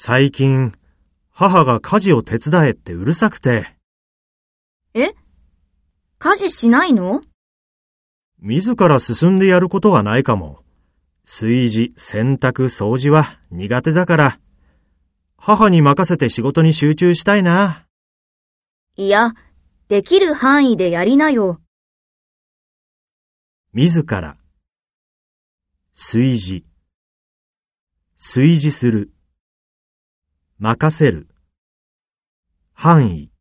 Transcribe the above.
最近、母が家事を手伝えってうるさくて。 え？家事しないの？ 自ら進んでやることはないかも。炊事、洗濯、掃除は苦手だから。母に任せて仕事に集中したいな。 いや、できる範囲でやりなよ。 自ら。炊事。炊事する。任せる。範囲。